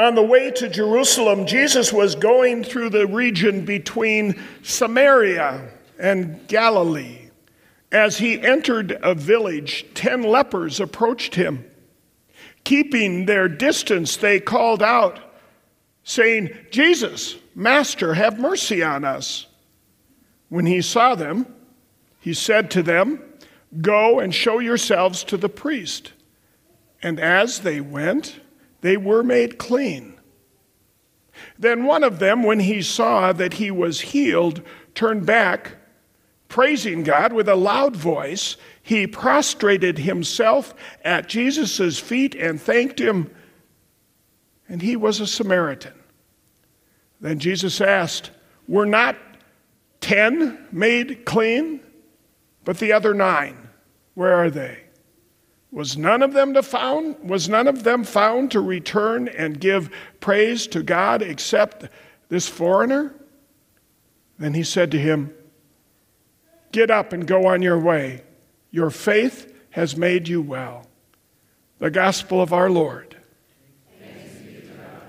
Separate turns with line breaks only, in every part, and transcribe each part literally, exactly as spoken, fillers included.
On the way to Jerusalem, Jesus was going through the region between Samaria and Galilee. As he entered a village, ten lepers approached him. Keeping their distance, they called out, saying, "Jesus, Master, have mercy on us." When he saw them, he said to them, "Go and show yourselves to the priest." And as they went, they were made clean. Then one of them, when he saw that he was healed, turned back, praising God with a loud voice. He prostrated himself at Jesus' feet and thanked him. And he was a Samaritan. Then Jesus asked, "Were not ten made clean? But the other nine, where are they? Was none of them to found, was none of them found to return and give praise to God except this foreigner?" Then he said to him, "Get up and go on your way. Your faith has made you well." The gospel of our Lord.
Thanks be to God.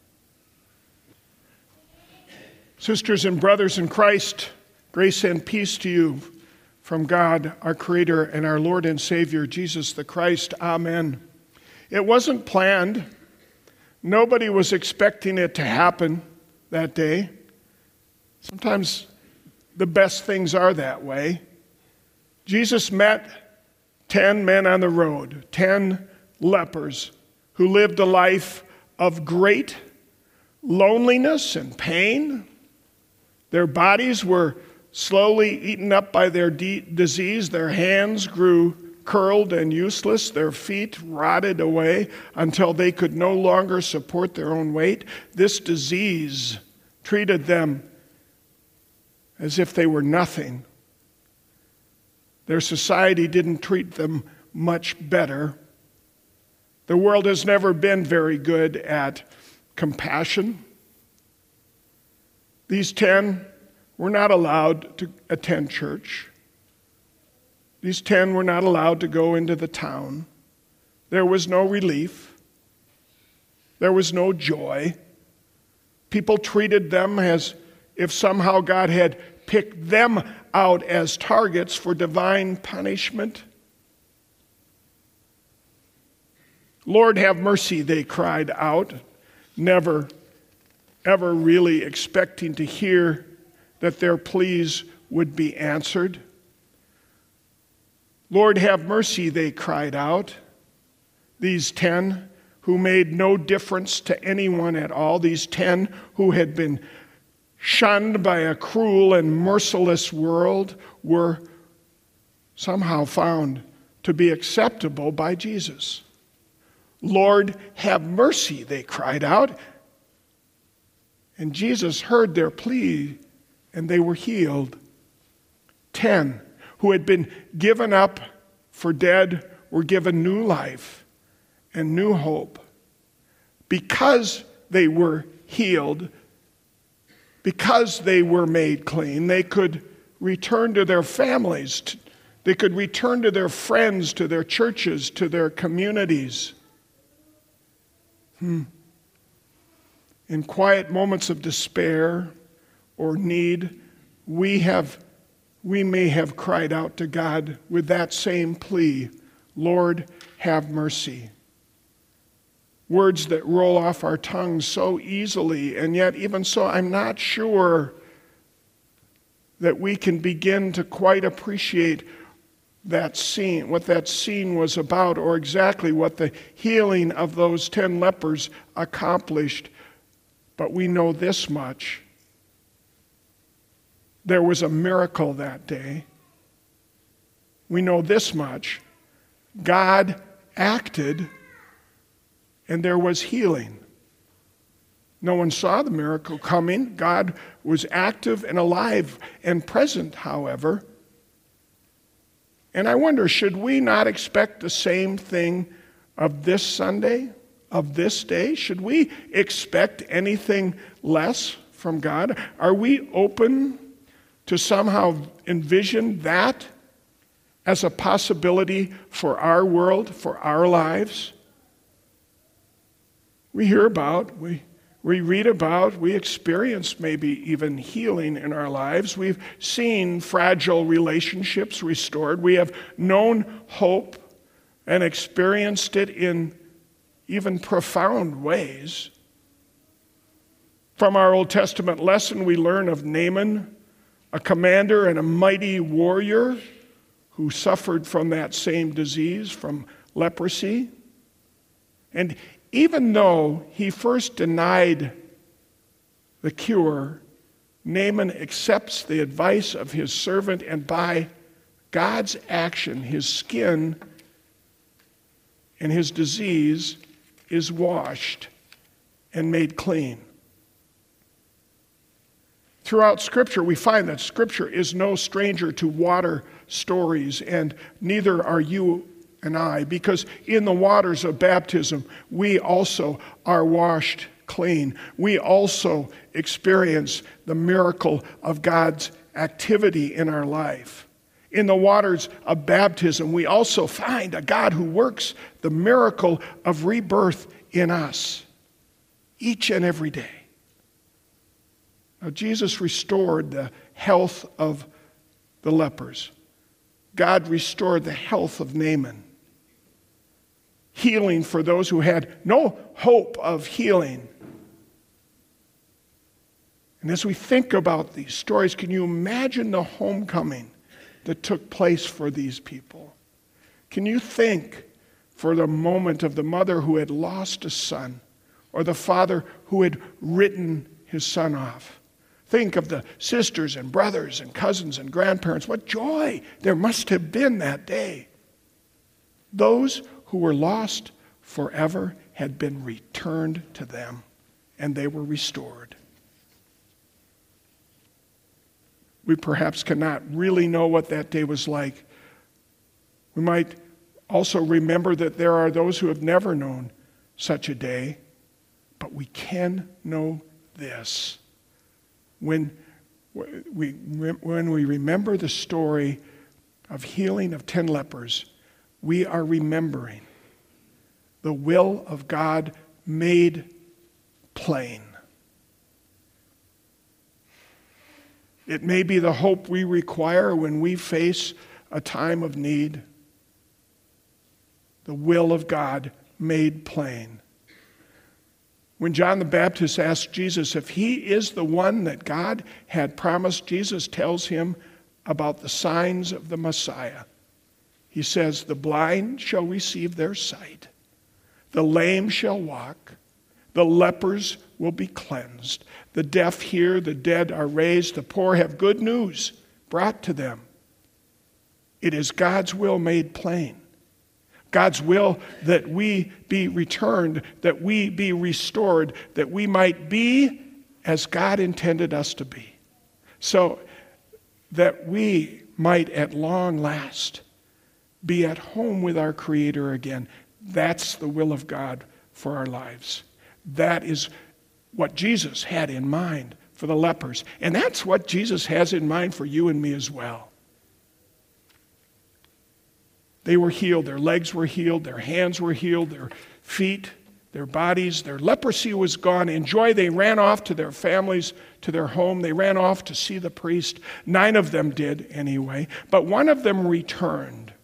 Sisters and brothers in Christ, grace and peace to you from God, our Creator, and our Lord and Savior, Jesus the Christ. Amen. It wasn't planned. Nobody was expecting it to happen that day. Sometimes the best things are that way. Jesus met ten men on the road, ten lepers who lived a life of great loneliness and pain. Their bodies were slowly eaten up by their de- disease. Their hands grew curled and useless. Their feet rotted away until they could no longer support their own weight. This disease treated them as if they were nothing. Their society didn't treat them much better. The world has never been very good at compassion. These ten were not allowed to attend church. These ten were not allowed to go into the town. There was no relief. There was no joy. People treated them as if somehow God had picked them out as targets for divine punishment. "Lord, have mercy," they cried out, never, ever really expecting to hear that their pleas would be answered. "Lord, have mercy," they cried out. These ten who made no difference to anyone at all, these ten who had been shunned by a cruel and merciless world, were somehow found to be acceptable by Jesus. "Lord, have mercy," they cried out. And Jesus heard their plea, and they were healed. Ten who had been given up for dead were given new life and new hope. Because they were healed, because they were made clean, they could return to their families. They could return to their friends, to their churches, to their communities. Hmm. In quiet moments of despair or need, we have, we may have cried out to God with that same plea, "Lord, have mercy." Words that roll off our tongues so easily, and yet even so, I'm not sure that we can begin to quite appreciate that scene, what that scene was about, or exactly what the healing of those ten lepers accomplished. But we know this much. There was a miracle that day. We know this much. God acted, and there was healing. No one saw the miracle coming. God was active and alive and present, however. And I wonder, should we not expect the same thing of this Sunday, of this day? Should we expect anything less from God? Are we open to somehow envision that as a possibility for our world, for our lives? we hear about, we, we read about, we experience maybe even healing in our lives. We've seen fragile relationships restored. We have known hope and experienced it in even profound ways. From our Old Testament lesson, we learn of Naaman, a commander and a mighty warrior who suffered from that same disease, from leprosy. And even though he first denied the cure, Naaman accepts the advice of his servant, and by God's action, his skin and his disease is washed and made clean. Throughout Scripture, we find that Scripture is no stranger to water stories, and neither are you and I, because in the waters of baptism, we also are washed clean. We also experience the miracle of God's activity in our life. In the waters of baptism, we also find a God who works the miracle of rebirth in us each and every day. Now, Jesus restored the health of the lepers. God restored the health of Naaman. Healing for those who had no hope of healing. And as we think about these stories, can you imagine the homecoming that took place for these people? Can you think for the moment of the mother who had lost a son, or the father who had written his son off? Think of the sisters and brothers and cousins and grandparents. What joy there must have been that day. Those who were lost forever had been returned to them, and they were restored. We perhaps cannot really know what that day was like. We might also remember that there are those who have never known such a day, but we can know this. When we, when we remember the story of healing of ten lepers, we are remembering the will of God made plain. It may be the hope we require when we face a time of need. The will of God made plain. When John the Baptist asked Jesus if he is the one that God had promised, Jesus tells him about the signs of the Messiah. He says, the blind shall receive their sight, the lame shall walk, the lepers will be cleansed, the deaf hear, the dead are raised, the poor have good news brought to them. It is God's will made plain. God's will that we be returned, that we be restored, that we might be as God intended us to be. So that we might at long last be at home with our Creator again. That's the will of God for our lives. That is what Jesus had in mind for the lepers. And that's what Jesus has in mind for you and me as well. They were healed. Their legs were healed. Their hands were healed. Their feet, their bodies, their leprosy was gone. In joy, they ran off to their families, to their home. They ran off to see the priest. Nine of them did anyway. But one of them returned.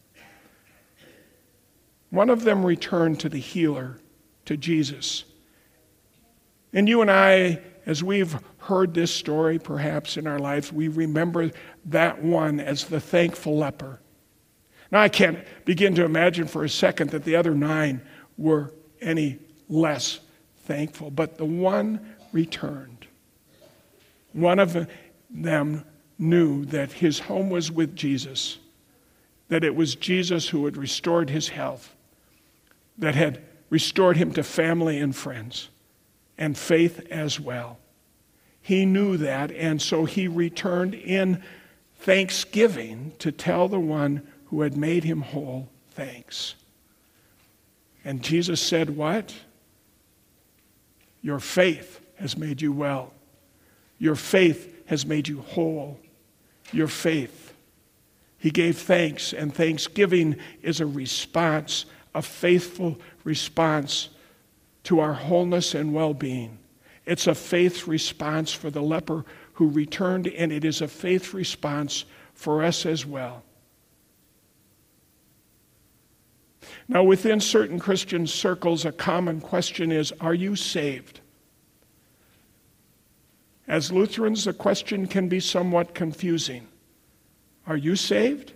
One of them returned to the healer, to Jesus. And you and I, as we've heard this story perhaps in our lives, we remember that one as the thankful leper. Now, I can't begin to imagine for a second that the other nine were any less thankful, but the one returned. One of them knew that his home was with Jesus, that it was Jesus who had restored his health, that had restored him to family and friends, and faith as well. He knew that, and so he returned in thanksgiving to tell the one who had made him whole, thanks. And Jesus said, what? Your faith has made you well. Your faith has made you whole. Your faith. He gave thanks, and thanksgiving is a response, a faithful response to our wholeness and well-being. It's a faith response for the leper who returned, and it is a faith response for us as well. Now, within certain Christian circles, a common question is, are you saved? As Lutherans, the question can be somewhat confusing. Are you saved?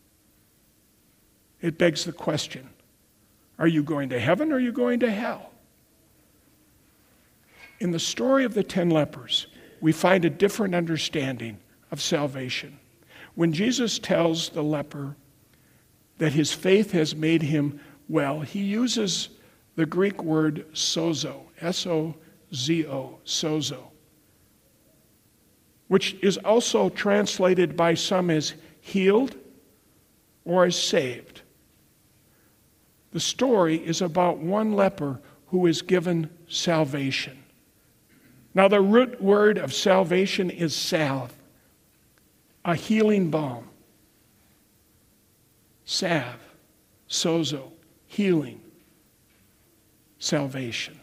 It begs the question, are you going to heaven or are you going to hell? In the story of the ten lepers, we find a different understanding of salvation. When Jesus tells the leper that his faith has made him well, he uses the Greek word sozo, S O Z O, sozo, which is also translated by some as healed or as saved. The story is about one leper who is given salvation. Now, the root word of salvation is salve, a healing balm. Salve, sozo, healing, salvation.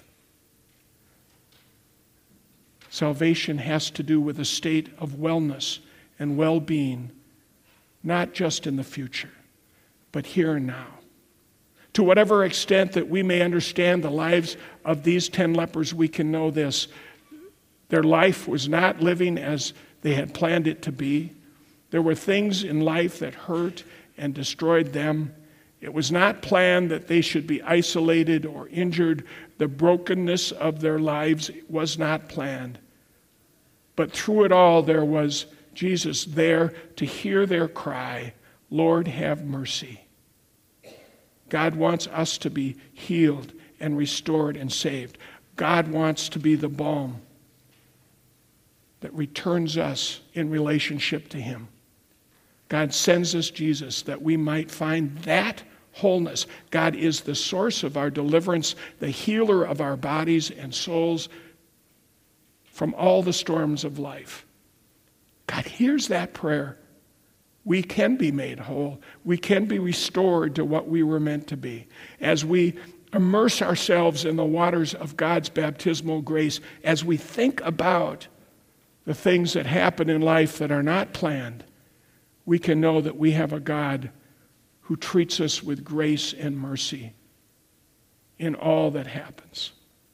Salvation has to do with a state of wellness and well-being, not just in the future, but here and now. To whatever extent that we may understand the lives of these ten lepers, we can know this. Their life was not living as they had planned it to be. There were things in life that hurt and destroyed them. It was not planned that they should be isolated or injured. The brokenness of their lives was not planned. But through it all, there was Jesus there to hear their cry, Lord, have mercy. God wants us to be healed and restored and saved. God wants to be the balm that returns us in relationship to him. God sends us Jesus that we might find that wholeness. God is the source of our deliverance, the healer of our bodies and souls from all the storms of life. God hears that prayer. We can be made whole. We can be restored to what we were meant to be. As we immerse ourselves in the waters of God's baptismal grace, as we think about the things that happen in life that are not planned, we can know that we have a God who treats us with grace and mercy in all that happens.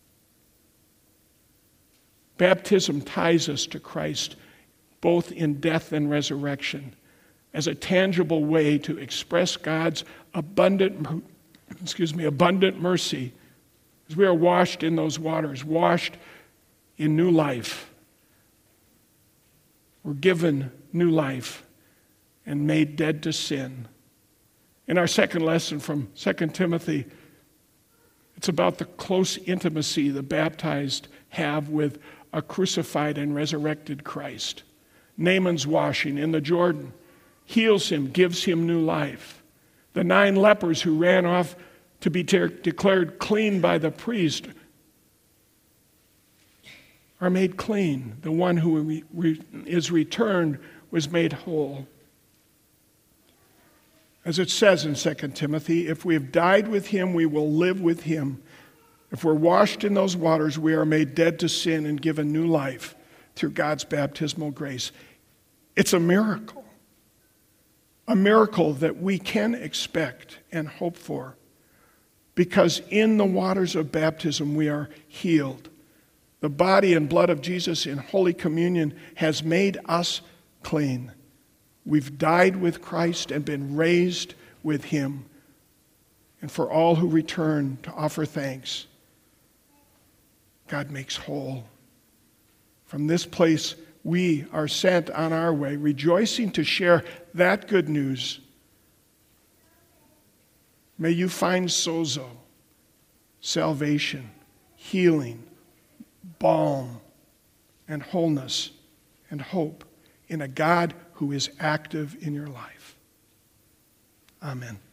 Baptism ties us to Christ both in death and resurrection as a tangible way to express God's abundant, excuse me, abundant mercy as we are washed in those waters, washed in new life. We're given new life and made dead to sin. In our second lesson from Second Timothy, it's about the close intimacy the baptized have with a crucified and resurrected Christ. Naaman's washing in the Jordan heals him, gives him new life. The nine lepers who ran off to be te- declared clean by the priest are made clean. The one who re- re- is returned was made whole. As it says in Second Timothy, if we have died with him, we will live with him. If we're washed in those waters, we are made dead to sin and given new life through God's baptismal grace. It's a miracle. A miracle that we can expect and hope for, because in the waters of baptism we are healed. The body and blood of Jesus in Holy Communion has made us clean. We've died with Christ and been raised with him. And for all who return to offer thanks, God makes whole. From this place, we are sent on our way, rejoicing to share that good news. May you find sozo, salvation, healing, balm, and wholeness, and hope in a God who is active in your life. Amen.